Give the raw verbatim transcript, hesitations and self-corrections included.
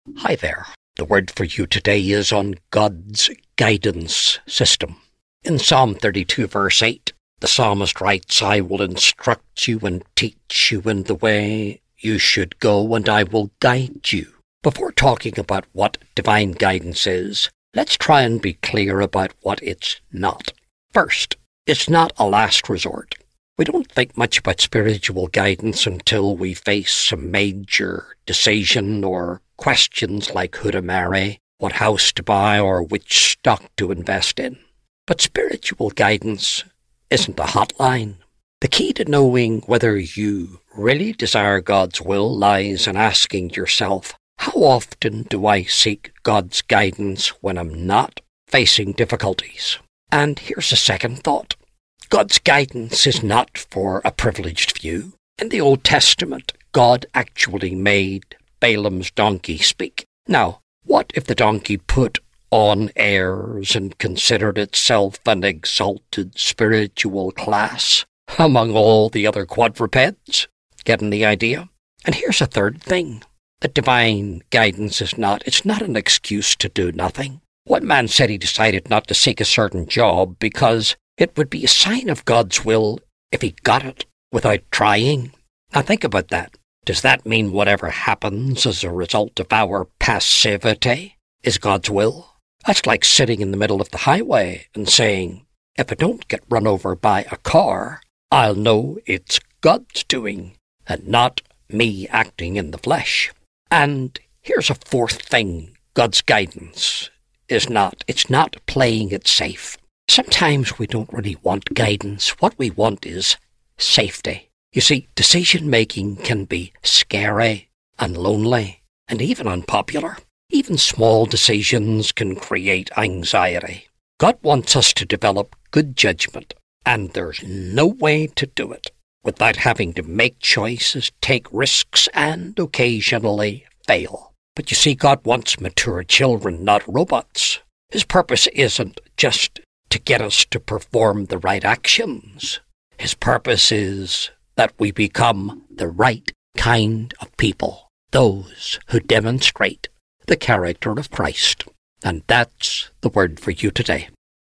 Hi there. The word for you today is on God's guidance system. In Psalm thirty-two, verse eight, the psalmist writes, "I will instruct you and teach you in the way you should go, and I will guide you." Before talking about what divine guidance is, let's try and be clear about what it's not. First, it's not a last resort. We don't think much about spiritual guidance until we face a major decision or questions like who to marry, what house to buy, or which stock to invest in. But spiritual guidance isn't a hotline. The key to knowing whether you really desire God's will lies in asking yourself, how often do I seek God's guidance when I'm not facing difficulties? And here's a second thought. God's guidance is not for a privileged few. In the Old Testament, God actually made Balaam's donkey speak. Now, what if the donkey put on airs and considered itself an exalted spiritual class among all the other quadrupeds? Getting the idea? And here's a third thing. The divine guidance is not, it's not an excuse to do nothing. One man said he decided not to seek a certain job because it would be a sign of God's will if he got it without trying. Now think about that. Does that mean whatever happens as a result of our passivity is God's will? That's like sitting in the middle of the highway and saying, if I don't get run over by a car, I'll know it's God's doing and not me acting in the flesh. And here's a fourth thing God's guidance is not. It's not playing it safe. Sometimes we don't really want guidance. What we want is safety. You see, decision-making can be scary and lonely and even unpopular. Even small decisions can create anxiety. God wants us to develop good judgment, and there's no way to do it without having to make choices, take risks, and occasionally fail. But you see, God wants mature children, not robots. His purpose isn't just to get us to perform the right actions. His purpose is that we become the right kind of people, those who demonstrate the character of Christ. And that's the word for you today.